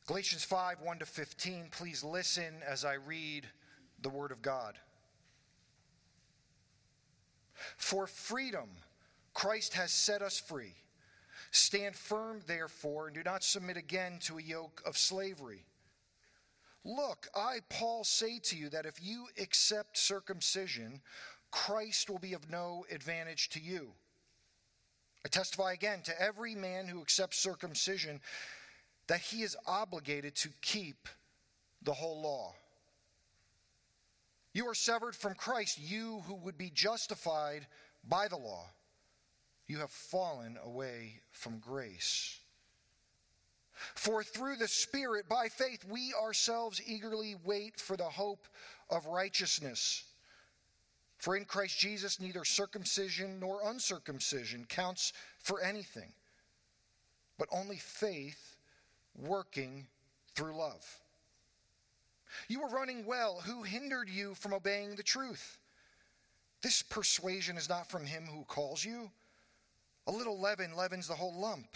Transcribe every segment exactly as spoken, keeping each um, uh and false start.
Galatians five, one to fifteen, please listen as I read the Word of God. For freedom, Christ has set us free. Stand firm, therefore, and do not submit again to a yoke of slavery. Look, I, Paul, say to you that if you accept circumcision, Christ will be of no advantage to you. I testify again to every man who accepts circumcision that he is obligated to keep the whole law. You are severed from Christ, you who would be justified by the law. You have fallen away from grace. For through the Spirit, by faith, we ourselves eagerly wait for the hope of righteousness. For in Christ Jesus, neither circumcision nor uncircumcision counts for anything, but only faith working through love. You were running well. Who hindered you from obeying the truth? This persuasion is not from him who calls you. A little leaven leavens the whole lump.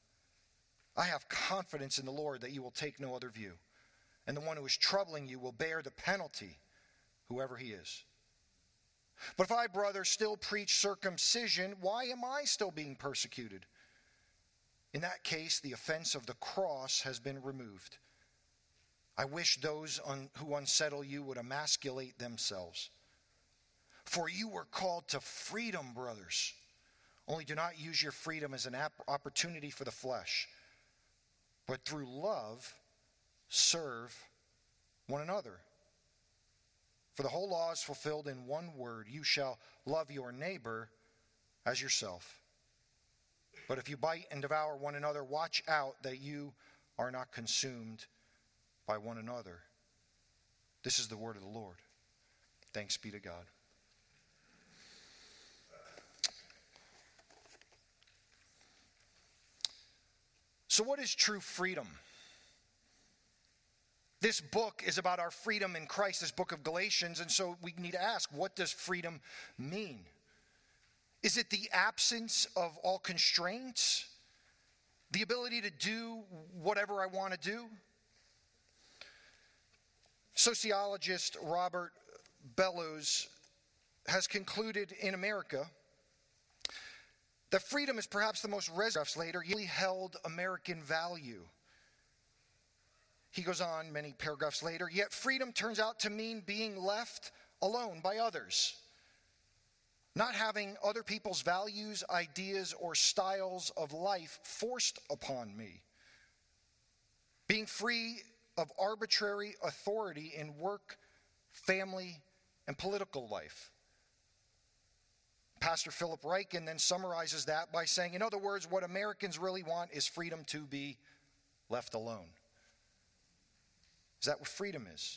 I have confidence in the Lord that you will take no other view, and the one who is troubling you will bear the penalty, whoever he is. But if I, brother, still preach circumcision, why am I still being persecuted? In that case, the offense of the cross has been removed. I wish those un- who unsettle you would emasculate themselves. For you were called to freedom, brothers. Only do not use your freedom as an ap- opportunity for the flesh, but through love serve one another. For the whole law is fulfilled in one word: you shall love your neighbor as yourself. But if you bite and devour one another, watch out that you are not consumed by one another. This is the word of the Lord. Thanks be to God. So what is true freedom? This book is about our freedom in Christ, this book of Galatians, and so we need to ask, what does freedom mean? Is it the absence of all constraints? The ability to do whatever I want to do? Sociologist Robert Bellows has concluded in America that freedom is perhaps the most reserved later yet held American value. He goes on many paragraphs later, yet freedom turns out to mean being left alone by others, not having other people's values, ideas, or styles of life forced upon me, being free of arbitrary authority in work, family, and political life. Pastor Philip Ryken then summarizes that by saying, in other words, what Americans really want is freedom to be left alone. Is that what freedom is?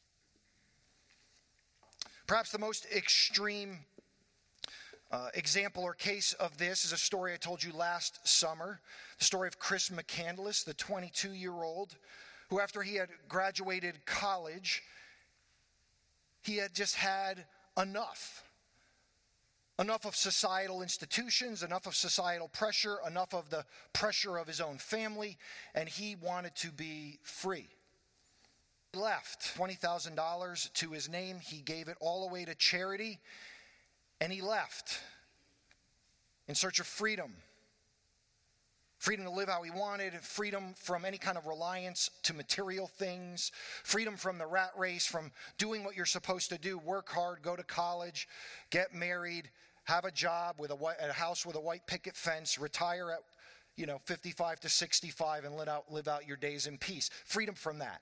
Perhaps the most extreme uh, example or case of this is a story I told you last summer, the story of Chris McCandless, the twenty-two-year-old, who after he had graduated college, he had just had enough. Enough of societal institutions, enough of societal pressure, enough of the pressure of his own family, and he wanted to be free. He left twenty thousand dollars to his name. He gave it all away to charity, and he left in search of freedom. Freedom to live how he wanted, freedom from any kind of reliance to material things, freedom from the rat race, from doing what you're supposed to do, work hard, go to college, get married, have a job with a, white, a house with a white picket fence, retire at, you know, fifty-five to sixty-five and live out, live out your days in peace. Freedom from that.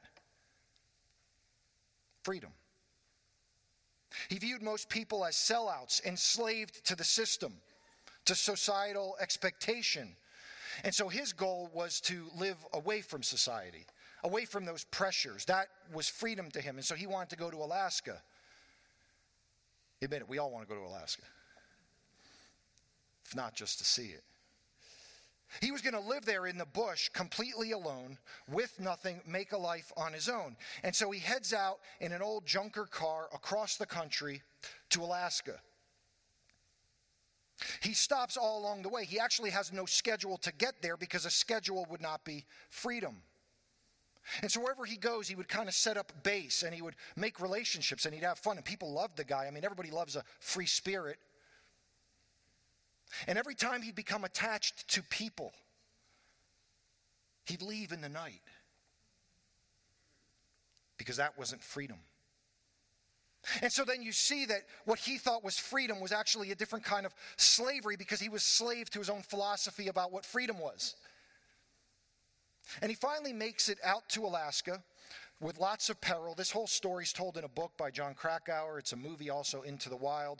Freedom. He viewed most people as sellouts, enslaved to the system, to societal expectation. And so his goal was to live away from society, away from those pressures. That was freedom to him. And so he wanted to go to Alaska. Admit it, we all want to go to Alaska. If not just to see it. He was going to live there in the bush completely alone, with nothing, make a life on his own. And so he heads out in an old junker car across the country to Alaska. He stops all along the way. He actually has no schedule to get there because a schedule would not be freedom. And so wherever he goes, he would kind of set up base, and he would make relationships, and he'd have fun. And people loved the guy. I mean, everybody loves a free spirit. And every time he'd become attached to people, he'd leave in the night. Because that wasn't freedom. And so then you see that what he thought was freedom was actually a different kind of slavery, because he was slave to his own philosophy about what freedom was. And he finally makes it out to Alaska with lots of peril. This whole story is told in a book by John Krakauer. It's a movie also, Into the Wild.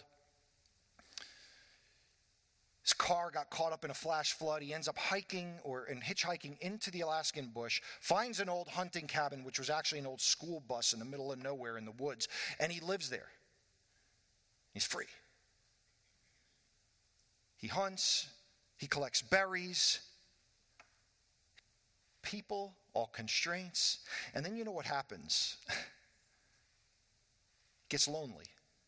His car got caught up in a flash flood. He ends up hiking or and hitchhiking into the Alaskan bush, finds an old hunting cabin, which was actually an old school bus in the middle of nowhere in the woods, and he lives there. He's free. He hunts. He collects berries. People, all constraints. And then you know what happens? Gets lonely.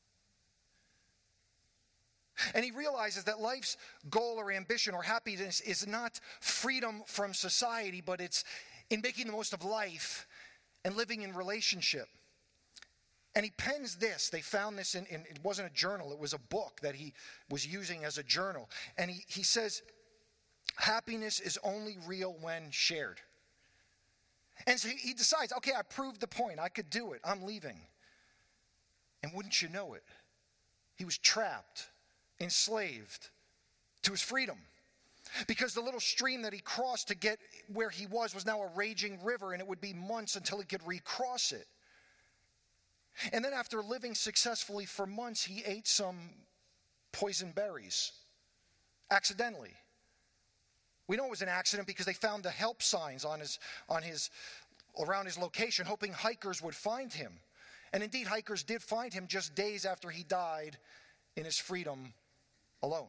And he realizes that life's goal or ambition or happiness is not freedom from society, but it's in making the most of life and living in relationship. And he pens this. They found this in, in it wasn't a journal, it was a book that he was using as a journal. And he, he says, happiness is only real when shared. And so he decides, okay, I proved the point. I could do it. I'm leaving. And wouldn't you know it, he was trapped, enslaved to his freedom. Because the little stream that he crossed to get where he was was now a raging river, and it would be months until he could recross it. And then after living successfully for months, he ate some poison berries, accidentally. We know it was an accident because they found the help signs on his, on his, around his location, hoping hikers would find him. And indeed, hikers did find him just days after he died in his freedom alone.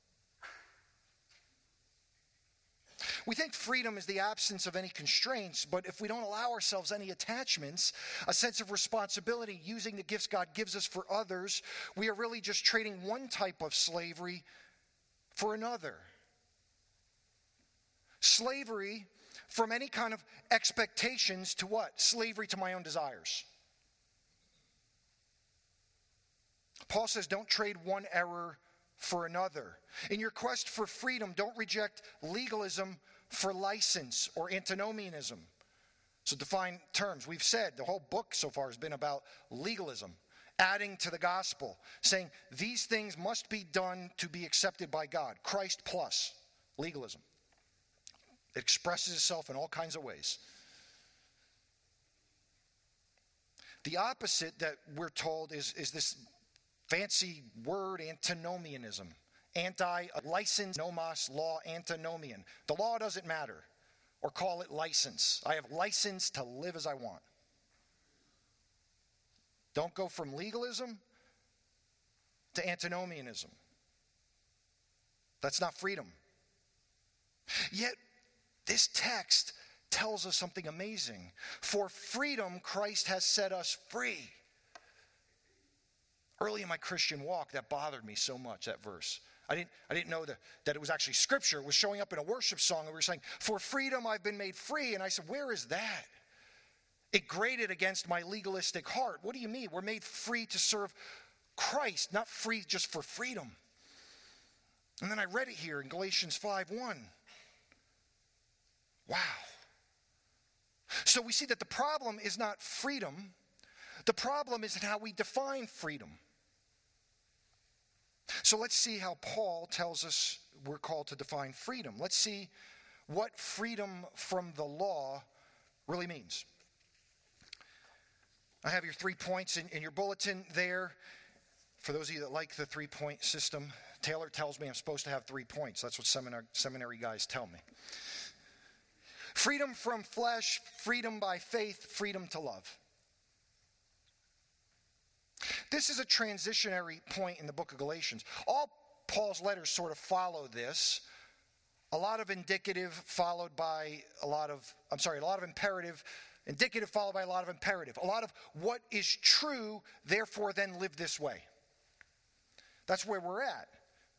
We think freedom is the absence of any constraints, but if we don't allow ourselves any attachments, a sense of responsibility, using the gifts God gives us for others, we are really just trading one type of slavery for another. Slavery from any kind of expectations to what? Slavery to my own desires. Paul says, don't trade one error for another. In your quest for freedom, don't reject legalism for license or antinomianism. So define terms. We've said the whole book so far has been about legalism, adding to the gospel, saying these things must be done to be accepted by God. Christ plus legalism. It expresses itself in all kinds of ways. The opposite that we're told is, is this fancy word, antinomianism. Anti-license, nomos, law, antinomian. The law doesn't matter. Or call it license. I have license to live as I want. Don't go from legalism to antinomianism. That's not freedom. Yet, this text tells us something amazing. For freedom, Christ has set us free. Early in my Christian walk, that bothered me so much, that verse. I didn't, I didn't know that, that it was actually scripture. It was showing up in a worship song, and we were saying, for freedom I've been made free. And I said, where is that? It grated against my legalistic heart. What do you mean? We're made free to serve Christ, not free just for freedom. And then I read it here in Galatians five one. Wow. So we see that the problem is not freedom. The problem is in how we define freedom. So let's see how Paul tells us we're called to define freedom. Let's see what freedom from the law really means. I have your three points in, in your bulletin there. For those of you that like the three-point system, Taylor tells me I'm supposed to have three points. That's what seminar, seminary guys tell me. Freedom from flesh, freedom by faith, freedom to love. This is a transitionary point in the book of Galatians. All Paul's letters sort of follow this. A lot of indicative followed by a lot of, I'm sorry, a lot of imperative. Indicative followed by a lot of imperative. A lot of what is true, therefore then live this way. That's where we're at.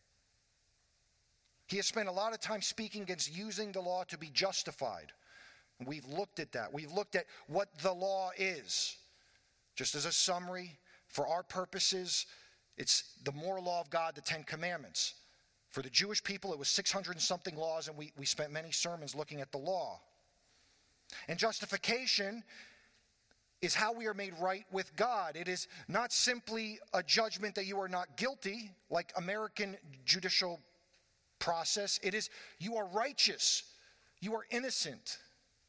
He has spent a lot of time speaking against using the law to be justified. We've looked at that. We've looked at what the law is. Just as a summary, for our purposes, it's the moral law of God, the Ten Commandments. For the Jewish people, it was six hundred and something laws, and we, we spent many sermons looking at the law. And justification is how we are made right with God. It is not simply a judgment that you are not guilty, like American judicial process. It is you are righteous. You are innocent.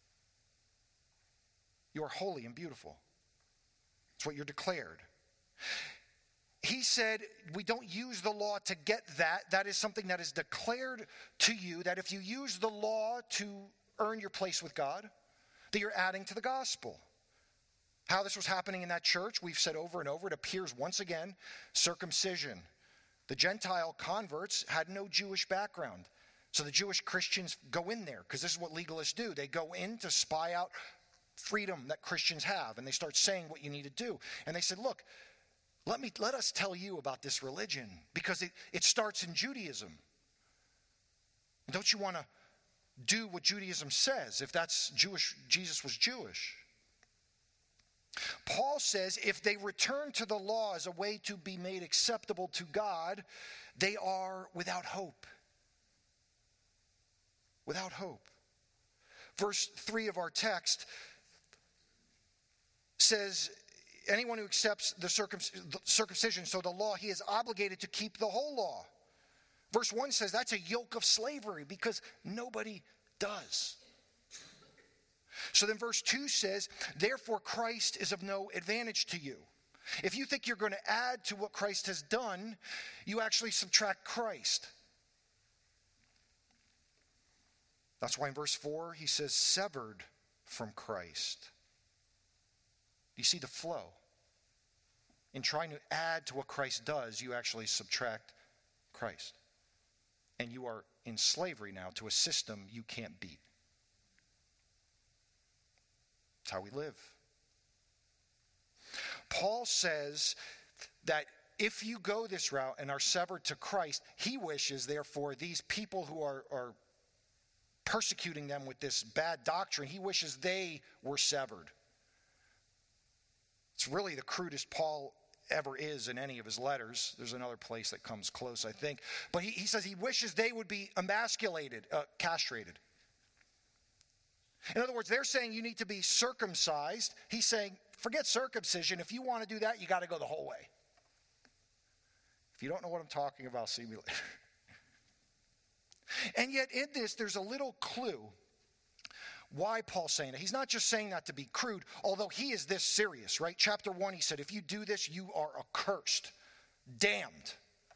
You are holy and beautiful. It's what you're declared. He said we don't use the law to get that. That is something that is declared to you, that if you use the law to earn your place with God, that you're adding to the gospel. How this was happening in that church, we've said over and over, it appears once again, circumcision. The Gentile converts had no Jewish background. So the Jewish Christians go in there, because this is what legalists do. They go in to spy out freedom that Christians have, and they start saying what you need to do. And they said, look, let me let us tell you about this religion, because it, it starts in Judaism. Don't you want to do what Judaism says if that's Jewish? Jesus was Jewish. Paul says if they return to the law as a way to be made acceptable to God, they are without hope. Without hope. Verse three of our text says, anyone who accepts the circumcision, so the law, he is obligated to keep the whole law. Verse one says that's a yoke of slavery because nobody does. So then verse two says, therefore Christ is of no advantage to you. If you think you're going to add to what Christ has done, you actually subtract Christ. That's why in verse four he says, severed from Christ. You see the flow. In trying to add to what Christ does, you actually subtract Christ. And you are in slavery now to a system you can't beat. That's how we live. Paul says that if you go this route and are severed to Christ, he wishes, therefore, these people who are, are persecuting them with this bad doctrine, he wishes they were severed. It's really the crudest Paul ever is in any of his letters. There's another place that comes close, I think. But he, he says he wishes they would be emasculated, uh, castrated. In other words, they're saying you need to be circumcised. He's saying, forget circumcision. If you want to do that, you got to go the whole way. If you don't know what I'm talking about, see me later. And yet in this, there's a little clue why Paul's saying that. He's not just saying that to be crude, although he is this serious, right? Chapter one, he said, if you do this, you are accursed, damned.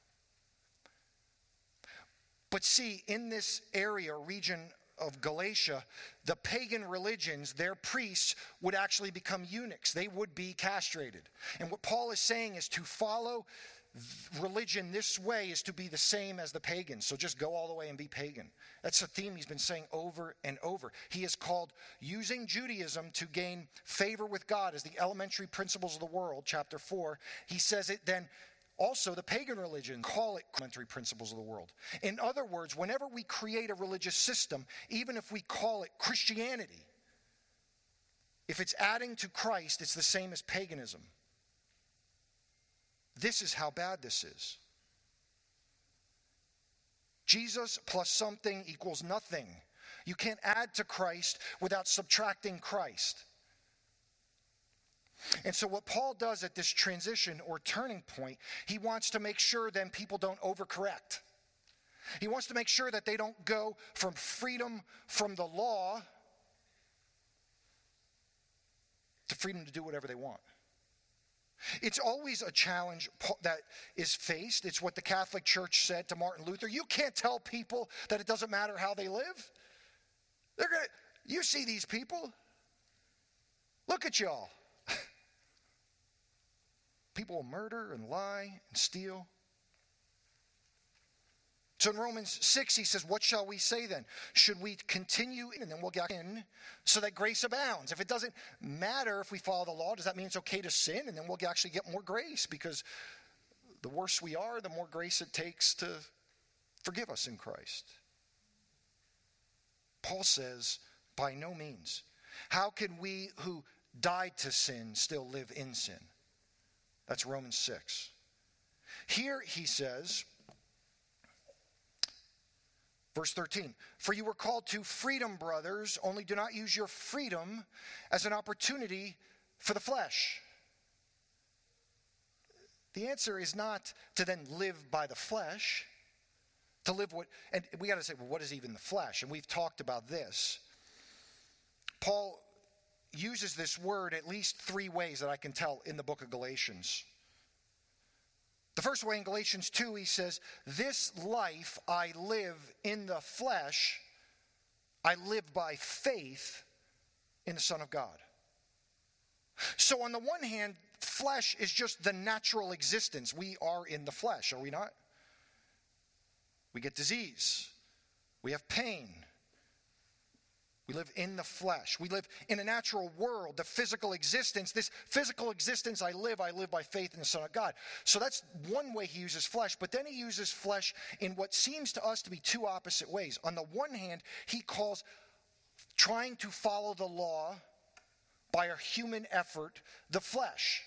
But see, in this area, region of Galatia, the pagan religions, their priests would actually become eunuchs. They would be castrated. And what Paul is saying is to follow religion this way is to be the same as the pagans. So just go all the way and be pagan. That's a theme he's been saying over and over. He has called using Judaism to gain favor with God as the elementary principles of the world, chapter four. He says it then also the pagan religion call it elementary principles of the world. In other words, whenever we create a religious system, even if we call it Christianity, if it's adding to Christ, it's the same as paganism. This is how bad this is. Jesus plus something equals nothing. You can't add to Christ without subtracting Christ. And so what Paul does at this transition or turning point, he wants to make sure then people don't overcorrect. He wants to make sure that they don't go from freedom from the law to freedom to do whatever they want. It's always a challenge that is faced. It's what the Catholic Church said to Martin Luther. You can't tell people that it doesn't matter how they live. They're gonna, you see these people. Look at y'all. People will murder and lie and steal. So in Romans six, he says, what shall we say then? Should we continue, and then we'll get in, so that grace abounds? If it doesn't matter if we follow the law, does that mean it's okay to sin? And then we'll actually get more grace, because the worse we are, the more grace it takes to forgive us in Christ. Paul says, By no means. How can we who died to sin still live in sin? That's Romans six. Here he says, verse thirteen, for you were called to freedom, brothers, only do not use your freedom as an opportunity for the flesh. The answer is not to then live by the flesh, to live what, and we got to say, well, what is even the flesh? And we've talked about this. Paul uses this word at least three ways that I can tell in the book of Galatians. The first way in Galatians two, he says, this life I live in the flesh, I live by faith in the Son of God. So on the one hand, flesh is just the natural existence. We are in the flesh, are we not? We get disease. We have pain. We live in the flesh. We live in a natural world, the physical existence. This physical existence I live, I live by faith in the Son of God. So that's one way he uses flesh. But then he uses flesh in what seems to us to be two opposite ways. On the one hand, he calls trying to follow the law by a human effort the flesh.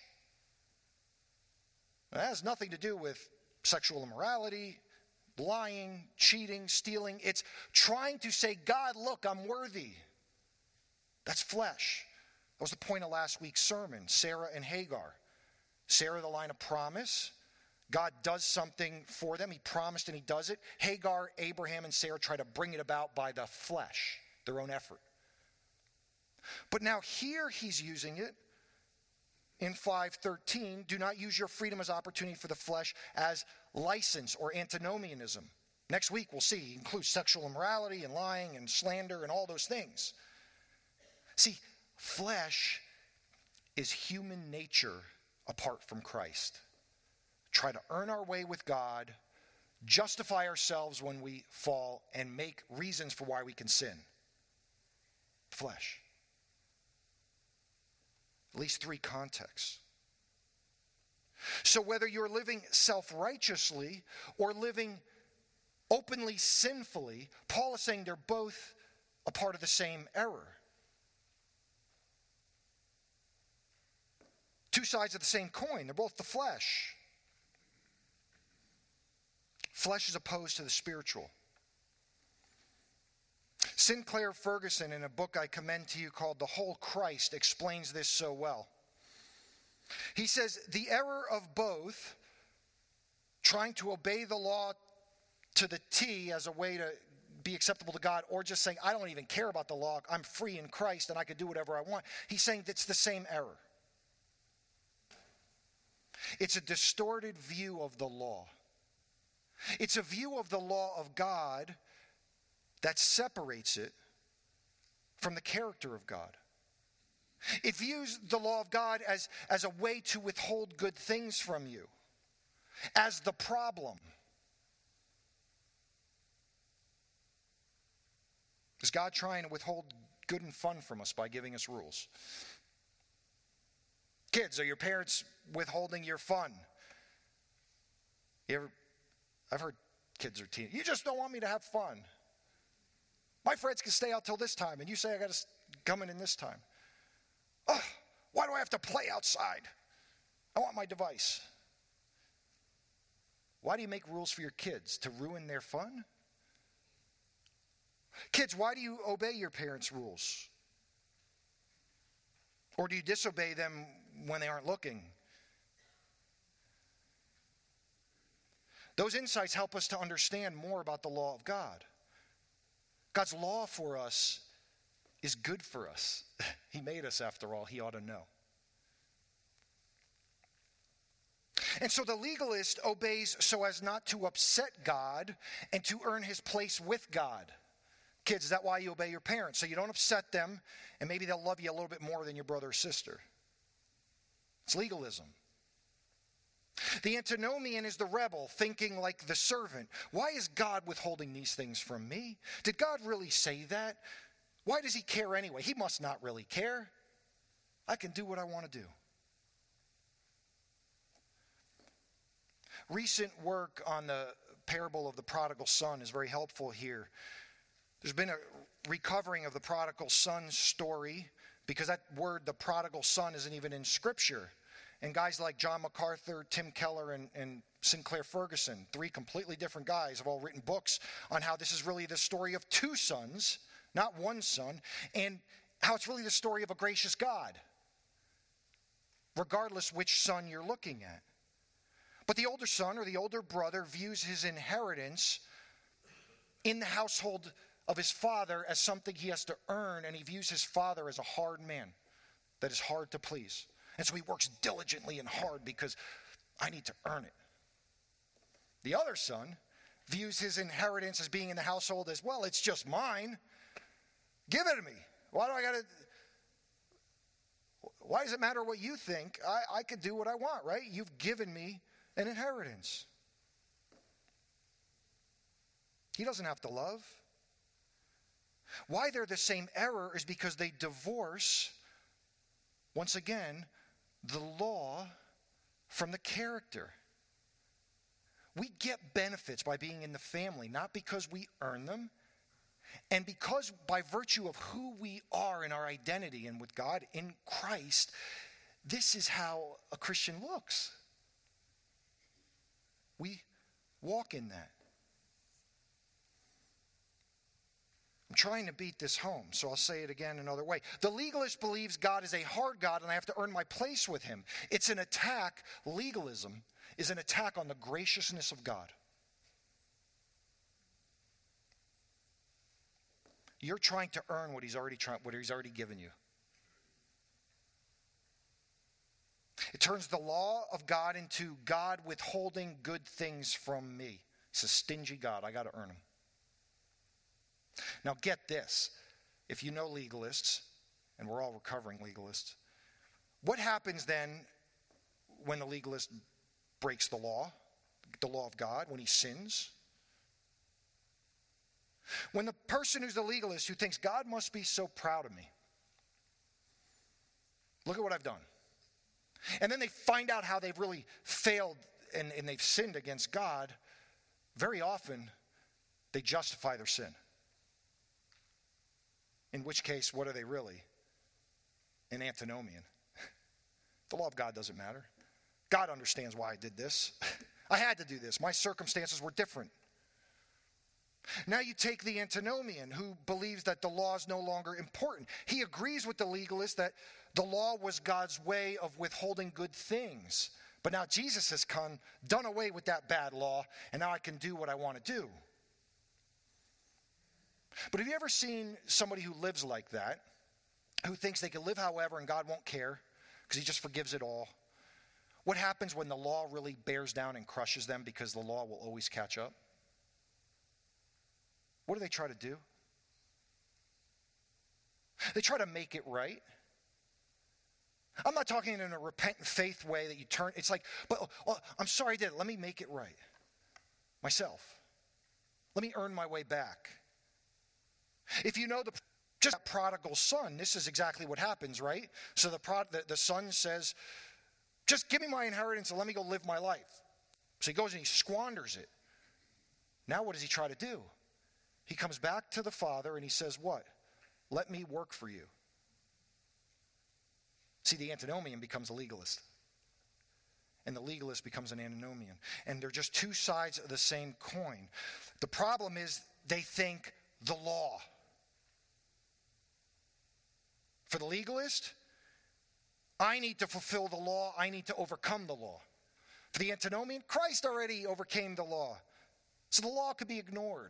That has nothing to do with sexual immorality, lying, cheating, stealing. It's trying to say, God, look, I'm worthy. That's flesh. That was the point of last week's sermon, Sarah and Hagar. Sarah, the line of promise. God does something for them. He promised and he does it. Hagar, Abraham, and Sarah try to bring it about by the flesh, their own effort. But now here he's using it in five thirteen. Do not use your freedom as opportunity for the flesh as license or antinomianism. Next week we'll see. He includes sexual immorality and lying and slander and all those things. See, flesh is human nature apart from Christ. Try to earn our way with God, justify ourselves when we fall, and make reasons for why we can sin. Flesh. At least three contexts. So whether you're living self-righteously or living openly sinfully, Paul is saying they're both a part of the same error. Two sides of the same coin. They're both the flesh. Flesh is opposed to the spiritual. Sinclair Ferguson, in a book I commend to you called The Whole Christ, explains this so well. He says, the error of both, trying to obey the law to the T as a way to be acceptable to God, or just saying, I don't even care about the law, I'm free in Christ and I can do whatever I want. He's saying it's the same error. It's a distorted view of the law. It's a view of the law of God that separates it from the character of God. It views the law of God as, as a way to withhold good things from you, as the problem. Is God trying to withhold good and fun from us by giving us rules? Kids, are your parents withholding your fun? You ever, I've heard kids are teen. You just don't want me to have fun. My friends can stay out till this time, and you say I got to come in in this time. Oh, why do I have to play outside? I want my device. Why do you make rules for your kids? To ruin their fun? Kids, why do you obey your parents' rules? Or do you disobey them when they aren't looking? Those insights help us to understand more about the law of God. God's law for us is good for us. He made us, after all. He ought to know. And so the legalist obeys so as not to upset God and to earn his place with God. Kids, is that why you obey your parents? So you don't upset them, and maybe they'll love you a little bit more than your brother or sister. It's legalism. The antinomian is the rebel, thinking like the servant. Why is God withholding these things from me? Did God really say that? Why does he care anyway? He must not really care. I can do what I want to do. Recent work on the parable of the prodigal son is very helpful here. There's been a recovering of the prodigal son story, because that word, the prodigal son, isn't even in Scripture. And guys like John MacArthur, Tim Keller, and, and Sinclair Ferguson, three completely different guys, have all written books on how this is really the story of two sons, not one son, and how it's really the story of a gracious God, regardless which son you're looking at. But the older son or the older brother views his inheritance in the household of his father as something he has to earn, and he views his father as a hard man that is hard to please. And so he works diligently and hard because I need to earn it. The other son views his inheritance as being in the household as, well, it's just mine. Give it to me. Why do I got to... Why does it matter what you think? I, I could do what I want, right? You've given me an inheritance. He doesn't have to love. Why they're the same error is because they divorce, once again, the law from the character. We get benefits by being in the family, not because we earn them, and because by virtue of who we are in our identity and with God in Christ, this is how a Christian looks. We walk in that. I'm trying to beat this home, so I'll say it again another way. The legalist believes God is a hard God and I have to earn my place with him. It's an attack. Legalism is an attack on the graciousness of God. You're trying to earn what he's already trying, what he's already given you. It turns the law of God into God withholding good things from me. It's a stingy God. I got to earn them. Now get this. If you know legalists, and we're all recovering legalists, what happens then when the legalist breaks the law, the law of God, when he sins? When the person who's the legalist, who thinks God must be so proud of me, look at what I've done. And then they find out how they've really failed and, and they've sinned against God, very often they justify their sin. In which case, what are they really? An antinomian. The law of God doesn't matter. God understands why I did this. I had to do this. My circumstances were different. Now you take the antinomian who believes that the law is no longer important. He agrees with the legalist that the law was God's way of withholding good things. But now Jesus has come, done away with that bad law, and now I can do what I want to do. But have you ever seen somebody who lives like that, who thinks they can live however and God won't care because he just forgives it all? What happens when the law really bears down and crushes them because the law will always catch up? What do they try to do? They try to make it right. I'm not talking in a repentant faith way that you turn, it's like, but oh, I'm sorry I did it. Let me make it right. Myself. Let me earn my way back. If you know the just that prodigal son, this is exactly what happens, right? So the, prod, the the son says, just give me my inheritance and let me go live my life. So he goes and he squanders it. Now what does he try to do? He comes back to the father and he says, what? Let me work for you. See, the antinomian becomes a legalist. And the legalist becomes an antinomian. And they're just two sides of the same coin. The problem is they think the law. For the legalist, I need to fulfill the law. I need to overcome the law. For the antinomian, Christ already overcame the law. So the law could be ignored.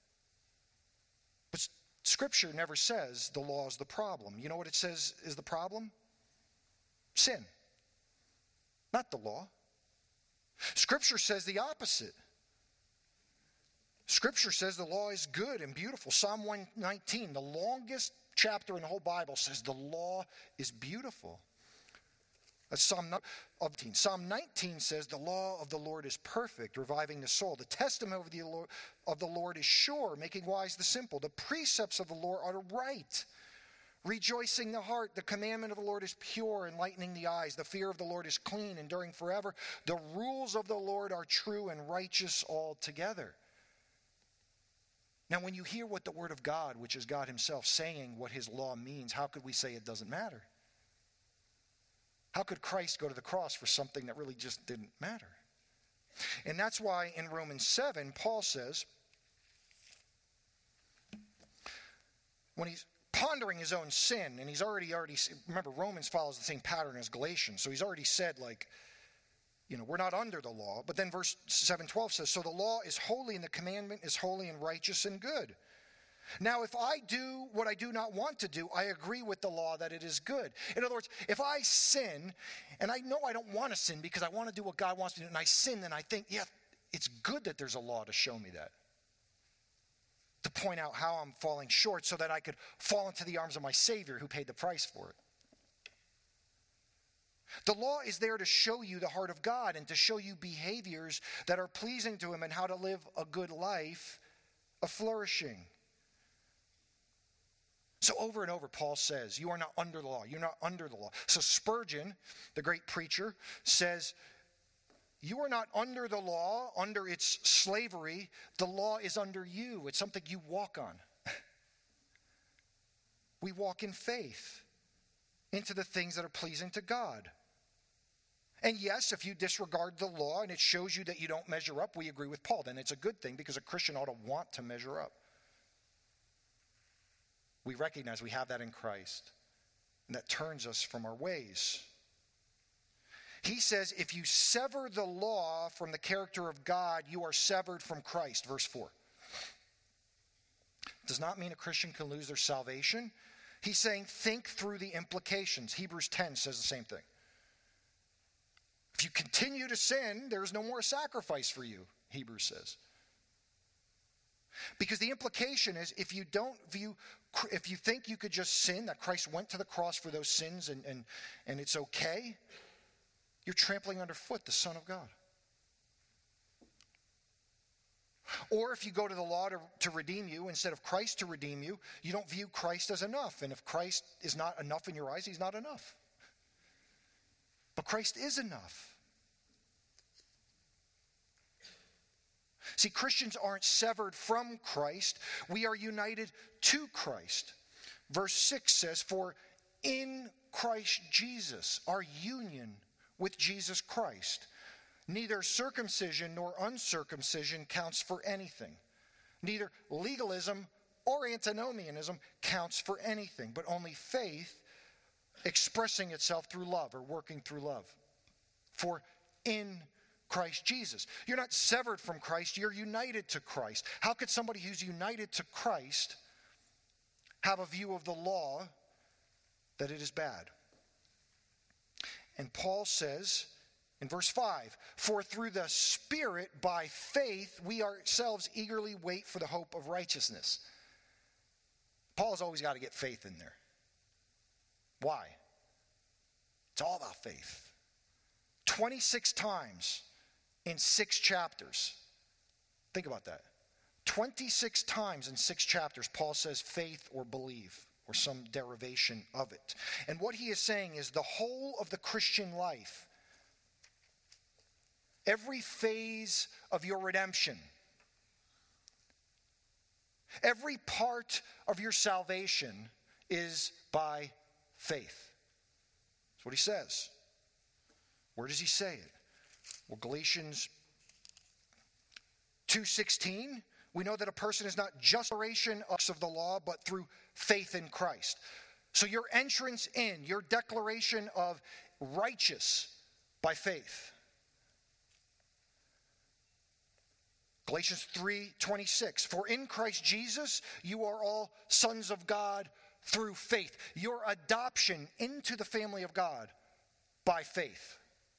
But Scripture never says the law is the problem. You know what it says is the problem? Sin. Not the law. Scripture says the opposite. Scripture says the law is good and beautiful. Psalm one nineteen, the longest chapter in the whole Bible, says the law is beautiful. That's Psalm nineteen. Psalm nineteen says the law of the Lord is perfect, reviving the soul. The testimony of the Lord, of the Lord is sure, making wise the simple. The precepts of the Lord are right, rejoicing the heart. The commandment of the Lord is pure, enlightening the eyes. The fear of the Lord is clean, enduring forever. The rules of the Lord are true and righteous altogether. Now, when you hear what the Word of God, which is God himself, saying what his law means, how could we say it doesn't matter? How could Christ go to the cross for something that really just didn't matter? And that's why in Romans seven, Paul says, when he's pondering his own sin, and he's already, already, remember, Romans follows the same pattern as Galatians, so he's already said, like, you know, we're not under the law. But then verse seven twelve says, so the law is holy and the commandment is holy and righteous and good. Now, if I do what I do not want to do, I agree with the law that it is good. In other words, if I sin, and I know I don't want to sin because I want to do what God wants me to do, and I sin, then I think, yeah, it's good that there's a law to show me that. To point out how I'm falling short so that I could fall into the arms of my Savior who paid the price for it. The law is there to show you the heart of God and to show you behaviors that are pleasing to him and how to live a good life of flourishing. So over and over, Paul says, you are not under the law. You're not under the law. So Spurgeon, the great preacher, says, you are not under the law, under its slavery. The law is under you. It's something you walk on. We walk in faith into the things that are pleasing to God. And yes, if you disregard the law and it shows you that you don't measure up, we agree with Paul. Then it's a good thing because a Christian ought to want to measure up. We recognize we have that in Christ. And that turns us from our ways. He says, if you sever the law from the character of God, you are severed from Christ. Verse four. Does not mean a Christian can lose their salvation. He's saying, think through the implications. Hebrews ten says the same thing. If you continue to sin, there's no more sacrifice for you, Hebrews says. Because the implication is, if you don't view, if you think you could just sin, that Christ went to the cross for those sins and, and, and it's okay, you're trampling underfoot the Son of God. Or if you go to the law to, to redeem you instead of Christ to redeem you, you don't view Christ as enough. And if Christ is not enough in your eyes, he's not enough. But Christ is enough. See, Christians aren't severed from Christ. We are united to Christ. Verse six says, for in Christ Jesus, our union with Jesus Christ, neither circumcision nor uncircumcision counts for anything. Neither legalism or antinomianism counts for anything, but only faith expressing itself through love or working through love. For in Christ Jesus. You're not severed from Christ, you're united to Christ. How could somebody who's united to Christ have a view of the law that it is bad? And Paul says in verse five, for through the Spirit by faith we ourselves eagerly wait for the hope of righteousness. Paul's always got to get faith in there. Why? It's all about faith. twenty-six times in six chapters. Think about that. twenty-six times in six chapters, Paul says faith or believe or some derivation of it. And what he is saying is the whole of the Christian life, every phase of your redemption, every part of your salvation is by faith. That's what he says. Where does he say it? Well, Galatians two sixteen, we know that a person is not just operation of the law, but through faith in Christ. So your entrance in, your declaration of righteous by faith. Galatians three twenty-six, for in Christ Jesus you are all sons of God through faith. Your adoption into the family of God by faith.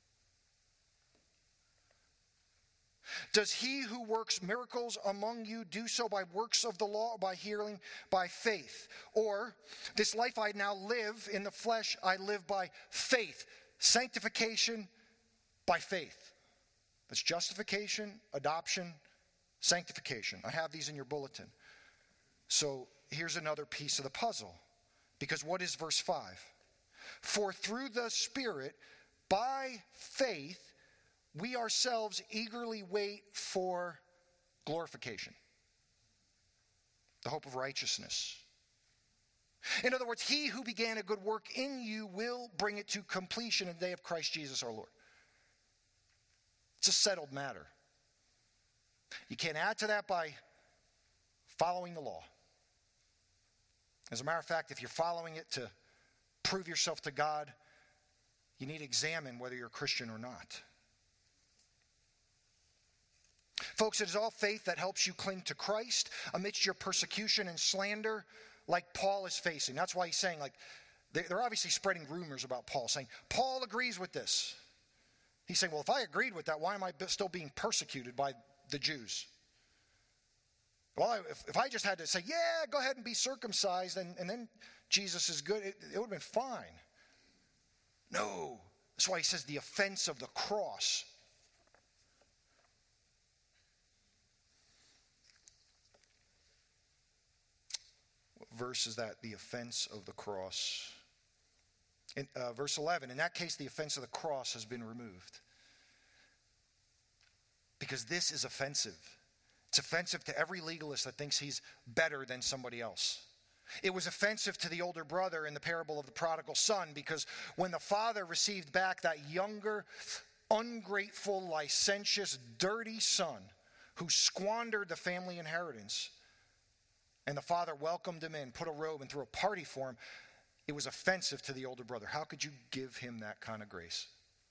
Does he who works miracles among you do so by works of the law or by healing by faith? Or, this life I now live in the flesh, I live by faith. Sanctification by faith. That's justification, adoption, sanctification. I have these in your bulletin. So, here's another piece of the puzzle. Because what is verse five? For through the Spirit, by faith, we ourselves eagerly wait for glorification. the hope of righteousness. In other words, he who began a good work in you will bring it to completion in the day of Christ Jesus our Lord. It's a settled matter. You can't add to that by following the law. As a matter of fact, if you're following it to prove yourself to God, you need to examine whether you're a Christian or not. Folks, it is all faith that helps you cling to Christ amidst your persecution and slander like Paul is facing. That's why he's saying, like, they're obviously spreading rumors about Paul, saying, Paul agrees with this. He's saying, well, if I agreed with that, why am I still being persecuted by the Jews? Well, if, if I just had to say, yeah, go ahead and be circumcised, and, and then Jesus is good, it, it would have been fine. No. That's why he says the offense of the cross. What verse is that? The offense of the cross. In uh, verse eleven, in that case, the offense of the cross has been removed. Because this is offensive. It's offensive to every legalist that thinks he's better than somebody else. It was offensive to the older brother in the parable of the prodigal son, because when the father received back that younger, ungrateful, licentious, dirty son who squandered the family inheritance, and the father welcomed him in, put a robe and threw a party for him, it was offensive to the older brother. How could you give him that kind of grace?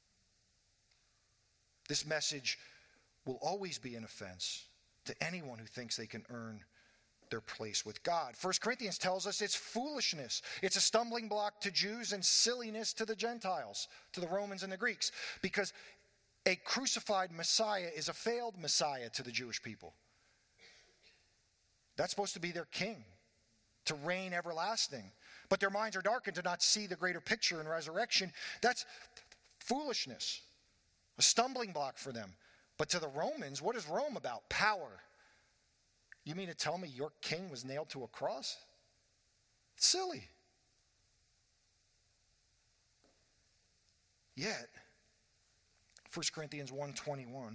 This message will always be an offense to anyone who thinks they can earn their place with God. First Corinthians tells us it's foolishness. It's a stumbling block to Jews and silliness to the Gentiles, to the Romans and the Greeks, because a crucified Messiah is a failed Messiah to the Jewish people. That's supposed to be their king, to reign everlasting. But their minds are darkened to not see the greater picture in resurrection. That's foolishness, a stumbling block for them. But to the Romans, what is Rome about? Power. You mean to tell me your king was nailed to a cross? It's silly. Yet, First Corinthians one twenty-one.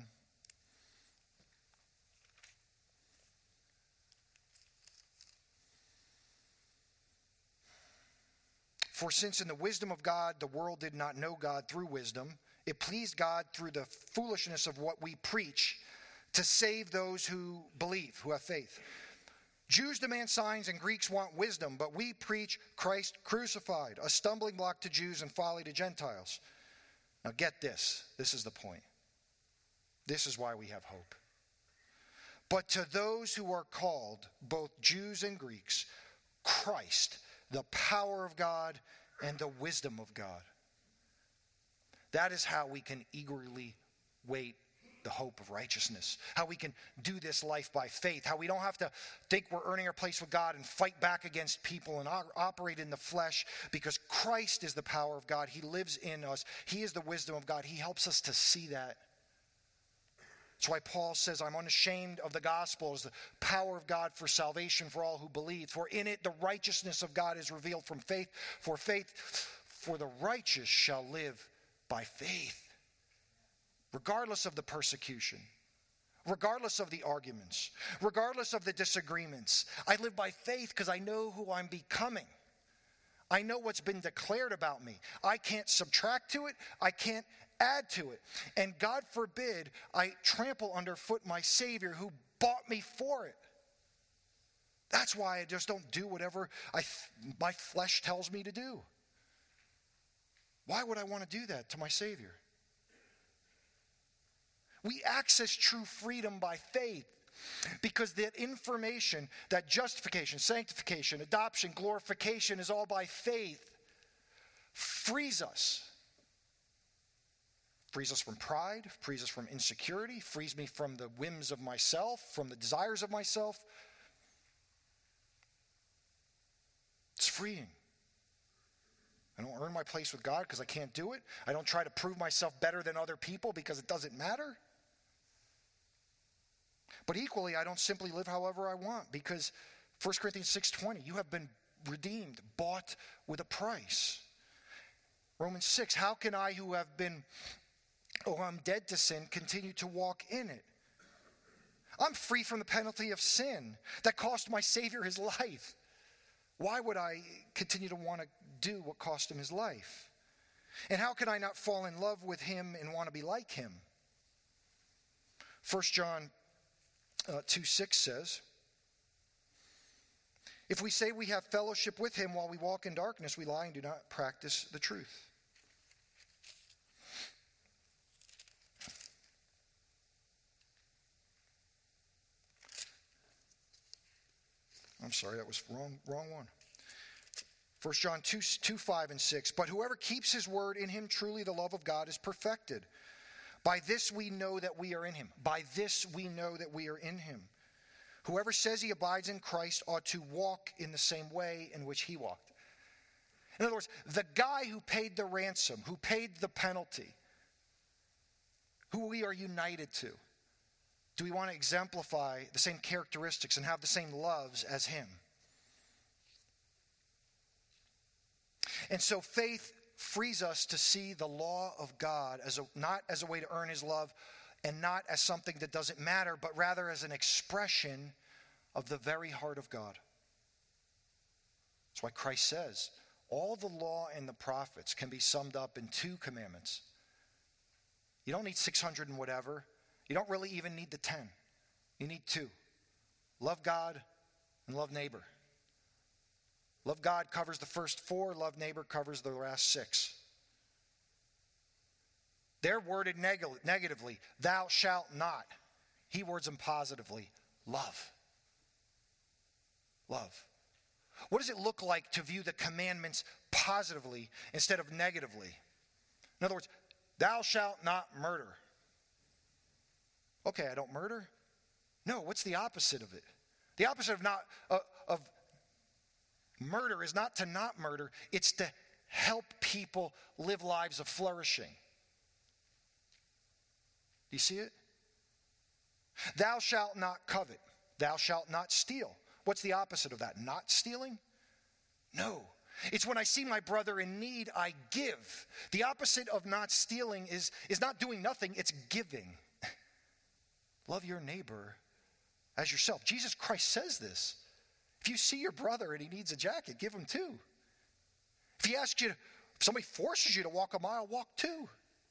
For since in the wisdom of God, the world did not know God through wisdom, it pleased God through the foolishness of what we preach to save those who believe, who have faith. Jews demand signs and Greeks want wisdom, but we preach Christ crucified, a stumbling block to Jews and folly to Gentiles. Now get this. This is the point. This is why we have hope. But to those who are called, both Jews and Greeks, Christ, the power of God and the wisdom of God. That is how we can eagerly wait the hope of righteousness. How we can do this life by faith. How we don't have to think we're earning our place with God and fight back against people and operate in the flesh, because Christ is the power of God. He lives in us. He is the wisdom of God. He helps us to see that. That's why Paul says, I'm unashamed of the gospel as the power of God for salvation for all who believe. For in it the righteousness of God is revealed from faith for faith. For the righteous shall live by faith. Regardless of the persecution, regardless of the arguments, regardless of the disagreements, I live by faith because I know who I'm becoming. I know what's been declared about me. I can't subtract to it. I can't add to it. And God forbid I trample underfoot my Savior who bought me for it. That's why I just don't do whatever I, my flesh tells me to do. Why would I want to do that to my Savior? We access true freedom by faith because that information, that justification, sanctification, adoption, glorification is all by faith, frees us. Frees us from pride, frees us from insecurity, frees me from the whims of myself, from the desires of myself. It's freeing. I don't earn my place with God because I can't do it. I don't try to prove myself better than other people because it doesn't matter. But equally, I don't simply live however I want, because First Corinthians six twenty, you have been redeemed, bought with a price. Romans six, how can I who have been, oh, I'm dead to sin, continue to walk in it? I'm free from the penalty of sin that cost my Savior his life. Why would I continue to want to do what cost him his life? And how can I not fall in love with him and want to be like him? First John uh, two six says, if we say we have fellowship with him while we walk in darkness, we lie and do not practice the truth. I'm sorry, that was wrong, wrong one. First John two, two, five, and six. But whoever keeps his word, in him truly the love of God is perfected. By this we know that we are in him. By this we know that we are in him. Whoever says he abides in Christ ought to walk in the same way in which he walked. In other words, the guy who paid the ransom, who paid the penalty, who we are united to, do we want to exemplify the same characteristics and have the same loves as him? And so faith frees us to see the law of God as a, not as a way to earn his love and not as something that doesn't matter, but rather as an expression of the very heart of God. That's why Christ says, all the law and the prophets can be summed up in two commandments. You don't need six hundred and whatever. You don't really even need the ten. You need two. Love God and love neighbor. Love God covers the first four. Love neighbor covers the last six. They're worded neg- negatively. Thou shalt not. He words them positively. Love. Love. What does it look like to view the commandments positively instead of negatively? In other words, thou shalt not murder. Okay, I don't murder. No, what's the opposite of it? The opposite of not uh, of murder is not to not murder. It's to help people live lives of flourishing. Do you see it? Thou shalt not covet. Thou shalt not steal. What's the opposite of that? Not stealing? No. It's when I see my brother in need, I give. The opposite of not stealing is, is not doing nothing, it's giving. Love your neighbor as yourself. Jesus Christ says this. If you see your brother and he needs a jacket, give him two. If he asks you, if somebody forces you to walk a mile, walk two.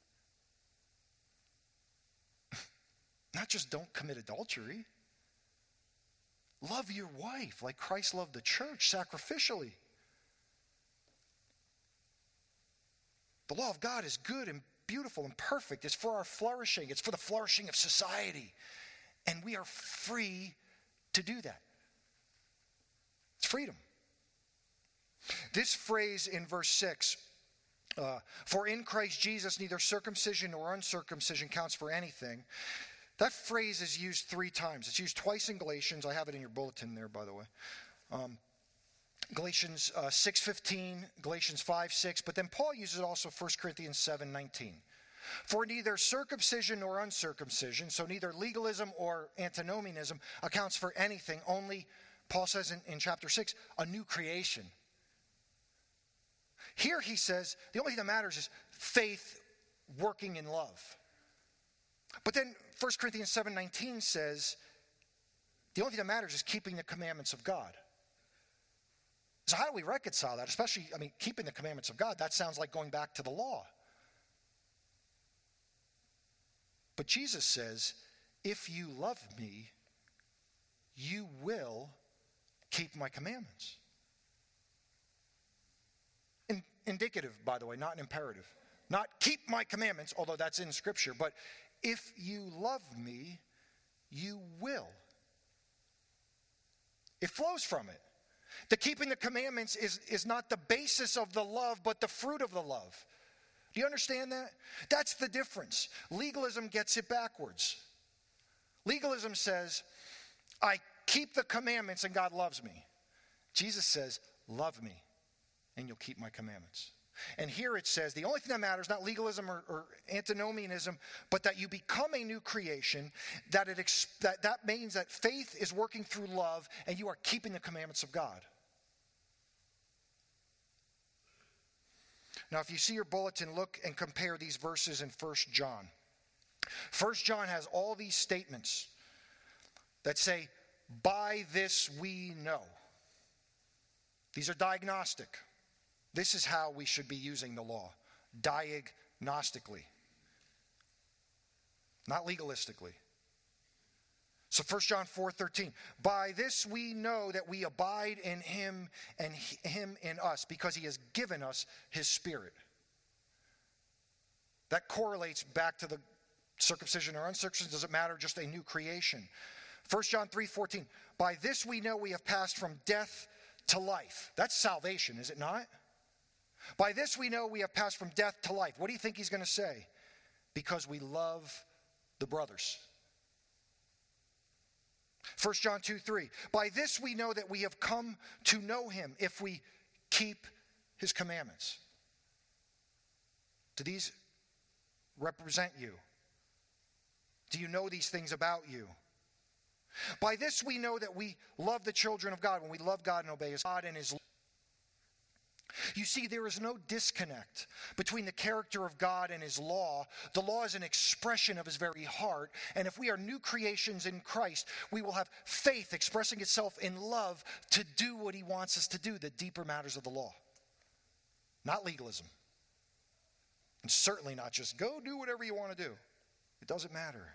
Not just don't commit adultery. Love your wife like Christ loved the church sacrificially. The law of God is good and beautiful and perfect. It's for our flourishing. It's for the flourishing of society. And we are free to do that. It's freedom. This phrase in verse six, uh, for in Christ Jesus neither circumcision nor uncircumcision counts for anything. That phrase is used three times. It's used twice in Galatians. I have it in your bulletin there, by the way. Um, Galatians uh, six fifteen, Galatians five six, but then Paul uses it also First Corinthians seven nineteen. For neither circumcision nor uncircumcision, so neither legalism or antinomianism accounts for anything, only, Paul says in, in chapter six, a new creation. Here he says, the only thing that matters is faith working in love. But then First Corinthians seven nineteen says, the only thing that matters is keeping the commandments of God. So how do we reconcile that? Especially, I mean, keeping the commandments of God, that sounds like going back to the law. But Jesus says, if you love me, you will keep my commandments. In, indicative, by the way, not an imperative. Not keep my commandments, although that's in Scripture, but if you love me, you will. It flows from it. The keeping the commandments is, is not the basis of the love, but the fruit of the love. Do you understand that? That's the difference. Legalism gets it backwards. Legalism says, I keep the commandments and God loves me. Jesus says, love me and you'll keep my commandments. And here it says, the only thing that matters, not legalism or, or antinomianism, but that you become a new creation, that, it ex- that that means that faith is working through love and you are keeping the commandments of God. Now, if you see your bulletin, look and compare these verses in First John. First John has all these statements that say, by this we know. These are diagnostic. This is how we should be using the law, diagnostically, not legalistically. So First John four thirteen, by this we know that we abide in him and him in us, because he has given us his Spirit. That correlates back to the circumcision or uncircumcision. Doesn't matter, just a new creation. First John three fourteen, by this we know we have passed from death to life. That's salvation, is it not? By this we know we have passed from death to life. What do you think he's going to say? Because we love the brothers. First John two three, by this we know that we have come to know him if we keep his commandments. Do these represent you? Do you know these things about you? By this we know that we love the children of God, when we love God and obey his God and his law. You see, there is no disconnect between the character of God and his law. The law is an expression of his very heart. And if we are new creations in Christ, we will have faith expressing itself in love to do what he wants us to do, the deeper matters of the law. Not legalism. And certainly not just go do whatever you want to do. It doesn't matter.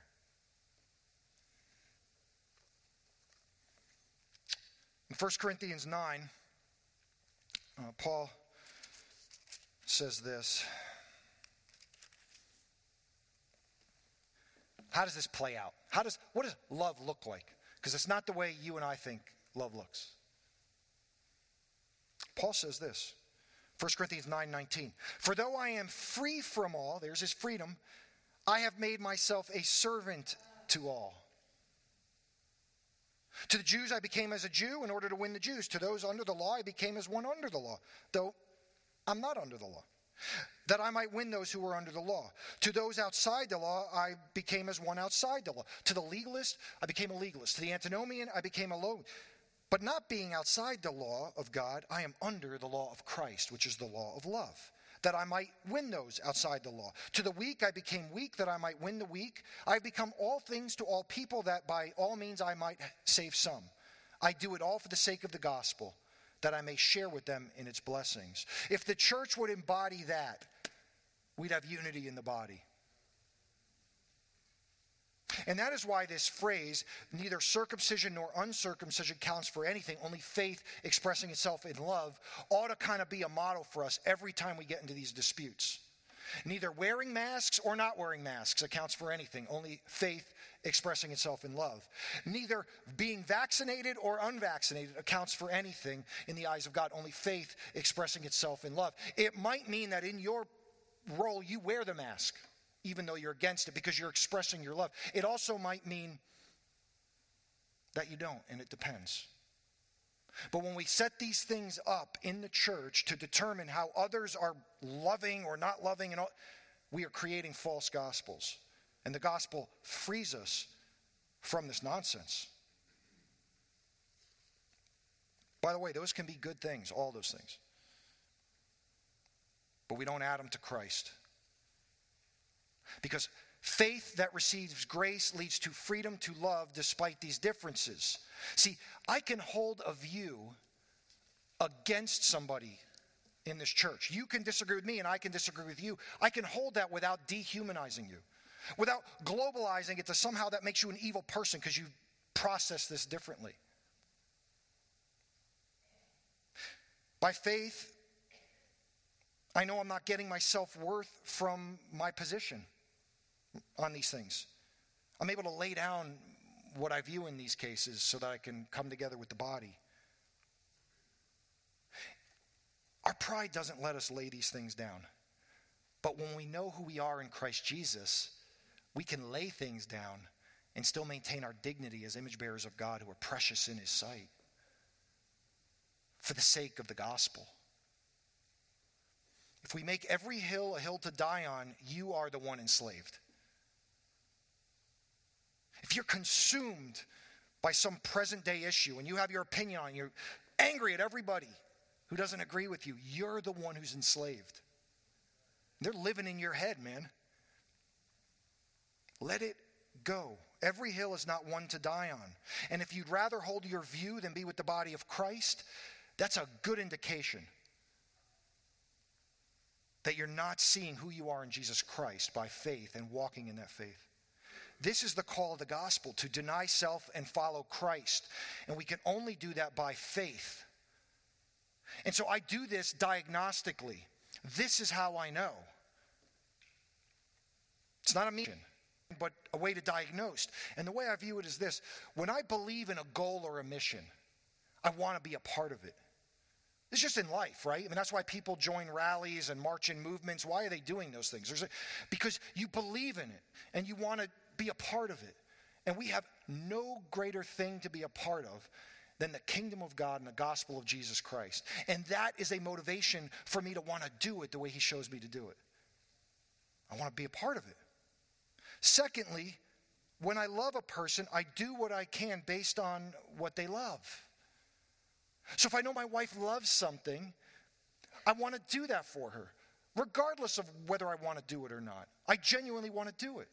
In First Corinthians nine, uh, Paul says this. How does this play out? How does what does love look like? Because it's not the way you and I think love looks. Paul says this. First Corinthians nine nineteen. For though I am free from all, there's his freedom, I have made myself a servant to all. To the Jews I became as a Jew in order to win the Jews. To those under the law I became as one under the law, though I'm not under the law, that I might win those who were under the law. To those outside the law I became as one outside the law. To the legalist I became a legalist. To the antinomian I became a low. But not being outside the law of God, I am under the law of Christ, which is the law of love, that I might win those outside the law. To the weak I became weak, that I might win the weak. I have become all things to all people, that by all means I might save some. I do it all for the sake of the gospel, that I may share with them in its blessings. If the church would embody that, we'd have unity in the body. And that is why this phrase, neither circumcision nor uncircumcision counts for anything, only faith expressing itself in love, ought to kind of be a model for us every time we get into these disputes. Neither wearing masks or not wearing masks accounts for anything, only faith expressing itself in love. Neither being vaccinated or unvaccinated accounts for anything in the eyes of God, only faith expressing itself in love. It might mean that in your role you wear the mask, even though you're against it, because you're expressing your love. It also might mean that you don't, and it depends. But when we set these things up in the church to determine how others are loving or not loving, and all, we are creating false gospels. And the gospel frees us from this nonsense. By the way, those can be good things, all those things. But we don't add them to Christ. Because faith that receives grace leads to freedom to love despite these differences. See, I can hold a view against somebody in this church. You can disagree with me and I can disagree with you. I can hold that without dehumanizing you, without globalizing it to somehow that makes you an evil person because you process this differently. By faith, I know I'm not getting my self-worth from my position on these things. I'm able to lay down what I view in these cases so that I can come together with the body. Our pride doesn't let us lay these things down. But when we know who we are in Christ Jesus, we can lay things down and still maintain our dignity as image bearers of God who are precious in his sight for the sake of the gospel. If we make every hill a hill to die on, you are the one enslaved. If you're consumed by some present day issue and you have your opinion on, you're angry at everybody who doesn't agree with you, you're the one who's enslaved. They're living in your head, man. Let it Go. Every hill is not one to die on. And if you'd rather hold your view than be with the body of Christ, that's a good indication that you're not seeing who you are in Jesus Christ by faith and walking in that faith. This is the call of the gospel, to deny self and follow Christ. And we can only do that by faith. And so I do this diagnostically. This is how I know. It's not a mission, but a way to diagnose. And the way I view it is this: when I believe in a goal or a mission, I want to be a part of it. It's just in life, right? I mean, that's why people join rallies and march in movements. Why are they doing those things? There's a, because you believe in it and you want to be a part of it. And we have no greater thing to be a part of than the kingdom of God and the gospel of Jesus Christ. And that is a motivation for me to want to do it the way he shows me to do it. I want to be a part of it. Secondly, when I love a person, I do what I can based on what they love. So if I know my wife loves something, I want to do that for her, regardless of whether I want to do it or not. I genuinely want to do it.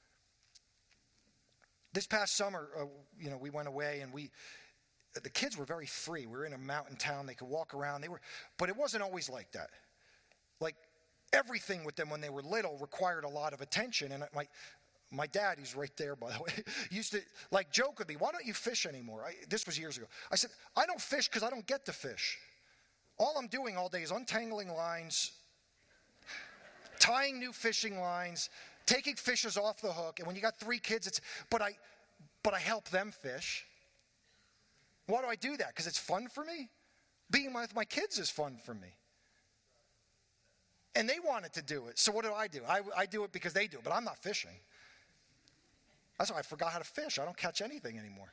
This past summer, uh, you know, we went away and we, the kids were very free. We were in a mountain town. They could walk around. They were, but it wasn't always like that. Like everything with them when they were little required a lot of attention. And my, my dad, he's right there, by the way, used to like joke with me, "Why don't you fish anymore?" I, this was years ago. I said, "I don't fish because I don't get to fish. All I'm doing all day is untangling lines, tying new fishing lines, taking fishes off the hook." And when you got three kids, it's, but I, but I help them fish. Why do I do that? Because it's fun for me? Being with my kids is fun for me. And they wanted to do it. So what do I do? I, I do it because they do it, but I'm not fishing. That's why I forgot how to fish. I don't catch anything anymore.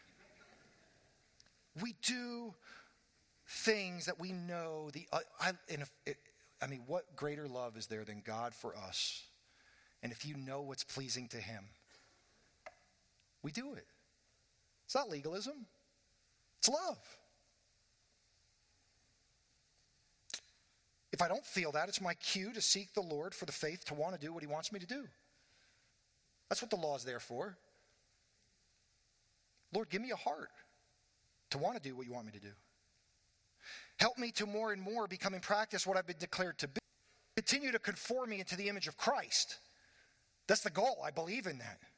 We do things that we know. The uh, I, and if, it, I mean, what greater love is there than God for us? And if you know what's pleasing to him, we do it. It's not legalism. It's love. If I don't feel that, it's my cue to seek the Lord for the faith to want to do what he wants me to do. That's what the law is there for. Lord, give me a heart to want to do what you want me to do. Help me to more and more become in practice what I've been declared to be. Continue to conform me into the image of Christ. That's the goal. I believe in that.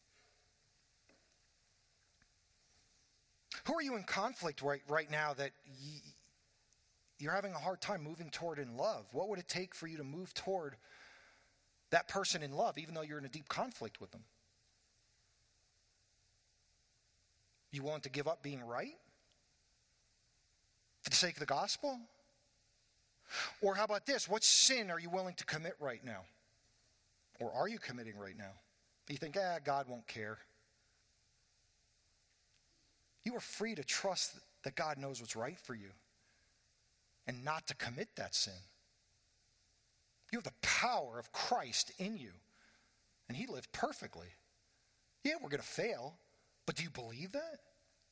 Who are you in conflict right, right now that y- you're having a hard time moving toward in love? What would it take for you to move toward that person in love, even though you're in a deep conflict with them? You willing to give up being right for the sake of the gospel? Or how about this? What sin are you willing to commit right now? Or are you committing right now? You think, ah, God won't care. You are free to trust that God knows what's right for you and not to commit that sin. You have the power of Christ in you, and he lived perfectly. Yeah, we're going to fail, but do you believe that?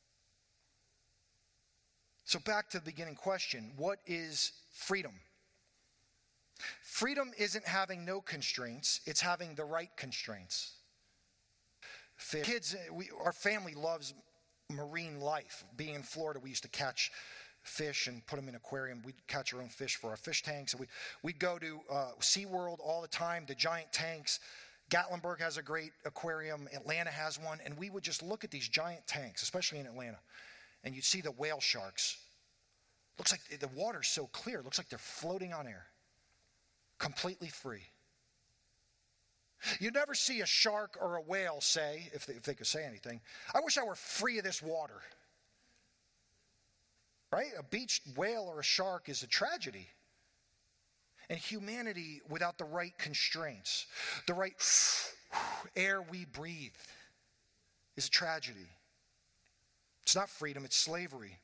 So back to the beginning question, what is freedom? Freedom isn't having no constraints, it's having the right constraints. Kids, we, our family loves marine life. Being in Florida, we used to catch fish and put them in an aquarium. We'd catch our own fish for our fish tanks. And we, we'd go to uh, SeaWorld all the time, the giant tanks. Gatlinburg has a great aquarium. Atlanta has one. And we would just look at these giant tanks, especially in Atlanta. And you'd see the whale sharks. Looks like the water's so clear. It looks like they're floating on air. Completely free. You never see a shark or a whale say, if they, if they could say anything, "I wish I were free of this water." Right? A beached whale or a shark is a tragedy. And humanity without the right constraints, the right air we breathe, is a tragedy. It's not freedom, it's slavery.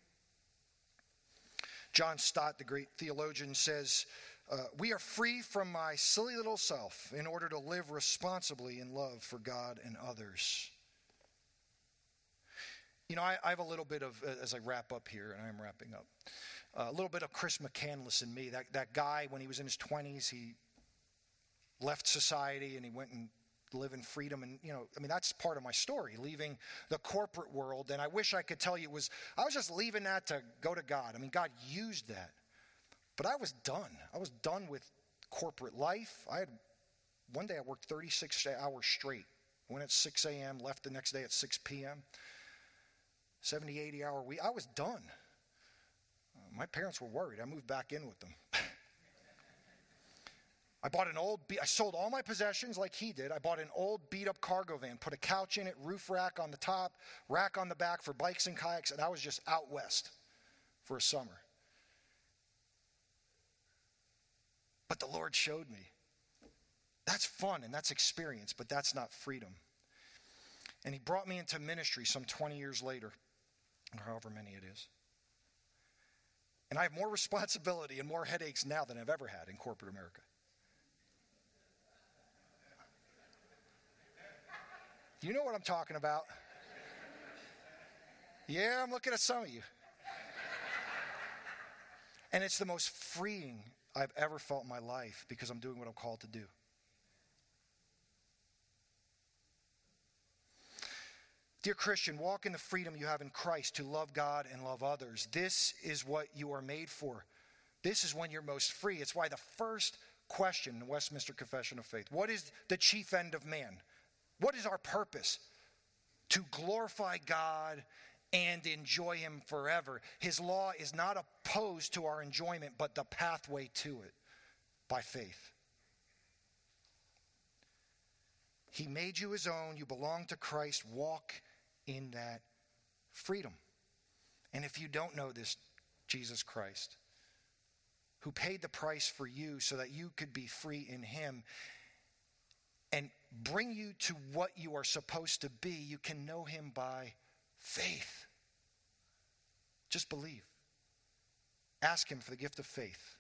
John Stott, the great theologian, says, uh, we are free from my silly little self in order to live responsibly in love for God and others. You know, I, I have a little bit of, as I wrap up here, and I am wrapping up, uh, a little bit of Chris McCandless in me. That, that guy, when he was in his twenties, he left society and he went and live in freedom. And, you know, I mean, that's part of my story, leaving the corporate world. And I wish I could tell you it was, I was just leaving that to go to God. I mean, God used that. But I was done. I was done with corporate life. I had, one day I worked thirty-six hours straight. Went at six a.m., left the next day at six p.m. seventy, eighty hour week. I was done. Uh, my parents were worried. I moved back in with them. I bought an old, I sold all my possessions like he did. I bought an old beat-up cargo van, put a couch in it, roof rack on the top, rack on the back for bikes and kayaks, and I was just out west for a summer. But the Lord showed me. That's fun and that's experience, but that's not freedom. And he brought me into ministry some twenty years later, or however many it is. And I have more responsibility and more headaches now than I've ever had in corporate America. You know what I'm talking about. Yeah, I'm looking at some of you. And it's the most freeing I've ever felt in my life because I'm doing what I'm called to do. Dear Christian, walk in the freedom you have in Christ to love God and love others. This is what you are made for. This is when you're most free. It's why the first question in the Westminster Confession of Faith, what is the chief end of man? What is our purpose? To glorify God and enjoy him forever. His law is not opposed to our enjoyment, but the pathway to it by faith. He made you his own. You belong to Christ. Walk in that freedom. And if you don't know this Jesus Christ, who paid the price for you so that you could be free in him and bring you to what you are supposed to be, you can know him by faith. Just believe. Ask him for the gift of faith.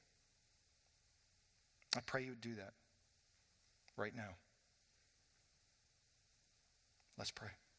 I pray you would do that right now. Let's pray.